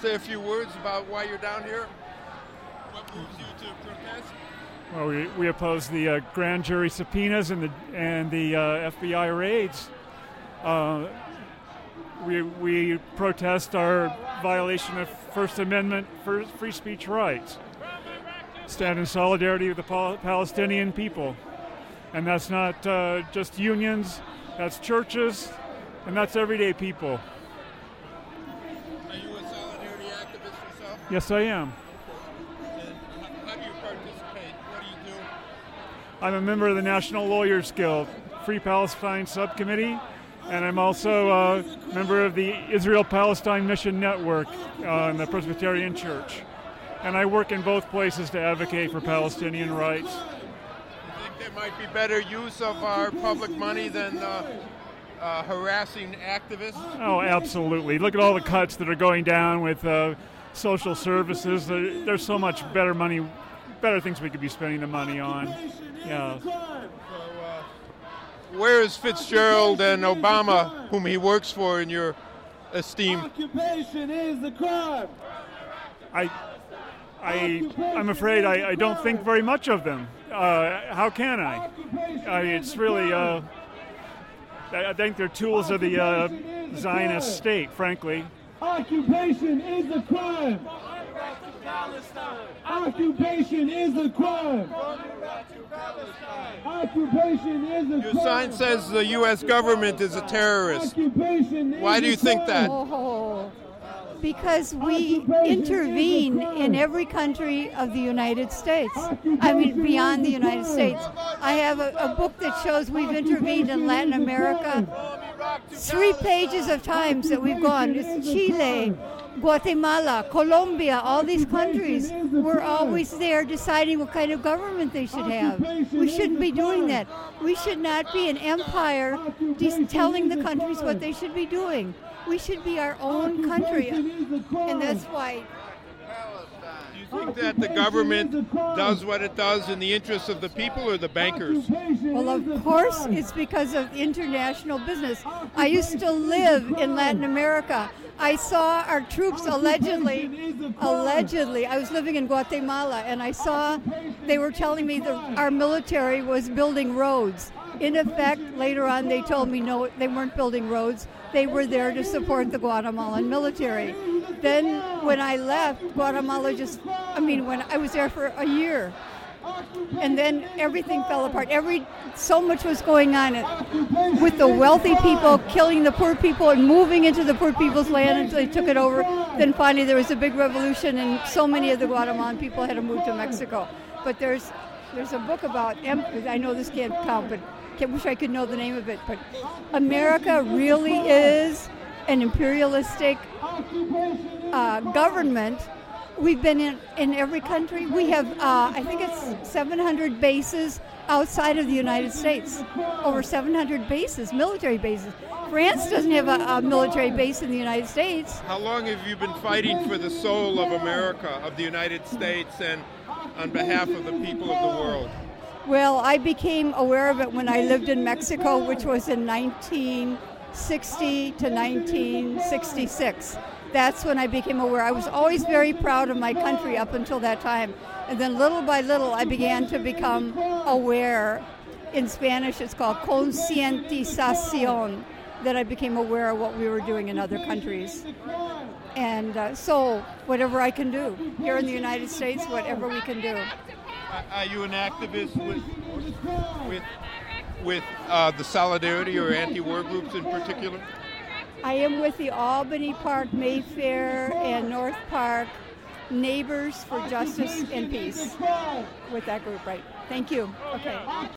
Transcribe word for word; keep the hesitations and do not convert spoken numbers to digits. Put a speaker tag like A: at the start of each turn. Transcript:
A: say a few words about why you're down here? What moves you to protest?
B: Well, we, we oppose the uh, grand jury subpoenas and the and the uh, F B I raids. Uh, we we protest our violation of First Amendment for free speech rights. Stand in solidarity with the Pal- Palestinian people, and that's not uh, just unions, that's churches, and that's everyday people.
A: Are you a solidarity activist yourself?
B: Yes, I am.
A: How do you participate? What do you do?
B: I'm a member of the National Lawyers Guild, Free Palestine Subcommittee, and I'm also a member of the Israel-Palestine Mission Network uh, in the Presbyterian Church. And I work in both places to advocate for Palestinian rights.
A: You think there might be better use of our public money than uh, uh, harassing activists?
B: Oh, absolutely. Look at all the cuts that are going down with uh, social services. There, there's so much better money, better things we could be spending the money on. Yeah.
A: So, uh, where is Fitzgerald and Obama, whom he works for, in your esteem?
C: Occupation is a crime.
B: I, I, I'm afraid I, I don't think very much of them. Uh, how can I? I it's really, uh, I think they're tools of the uh, Zionist state, frankly.
C: Occupation is a crime. Occupation is a crime. Occupation is a
A: Your
C: crime.
A: sign says the U S government is a terrorist.
C: Occupation is
A: Why do you
C: a
A: think that?
D: Oh, because we intervene in every country of the United States. I mean, beyond the United States. I have a, a book that shows we've intervened in Latin America. Three pages of times that we've gone. It's Chile, Guatemala, Colombia, all these countries. We're always there deciding what kind of government they should have. We shouldn't be doing that. We should not be an empire just telling the countries what they should be doing. We should be our own country. And that's why.
A: Do you think that the government does what it does in the interest of the people or the bankers?
D: Well, of course, it's because of international business. I used to live in Latin America. I saw our troops allegedly, allegedly, I was living in Guatemala, and I saw they were telling me that our military was building roads. In effect, later on, they told me no, they weren't building roads. They were there to support the Guatemalan military. Then when I left, Guatemala just, I mean, when I was there for a year, and then everything fell apart. Every, so much was going on with the wealthy people killing the poor people and moving into the poor people's land until they took it over. Then finally there was a big revolution, and so many of the Guatemalan people had to move to Mexico. But there's there's a book about, I know this can't count, but I wish I could know the name of it, but America really is an imperialistic uh, government. We've been in, in every country. We have, uh, I think it's seven hundred bases outside of the United States. Over seven hundred bases, military bases. France doesn't have a, a military base in the United States.
A: How long have you been fighting for the soul of America, of the United States, and on behalf of the people of the world?
D: Well, I became aware of it when I lived in Mexico, which was in nineteen sixty to nineteen sixty-six. That's when I became aware. I was always very proud of my country up until that time. And then little by little, I began to become aware. In Spanish, it's called concientización, that I became aware of what we were doing in other countries. And uh, so whatever I can do here in the United States, whatever we can do.
A: Are you an activist with with with uh, the Solidarity or anti-war groups in particular?
D: I am with the Albany Park, Mayfair, and North Park Neighbors for Justice and Peace. With that group, right? Thank you. Okay.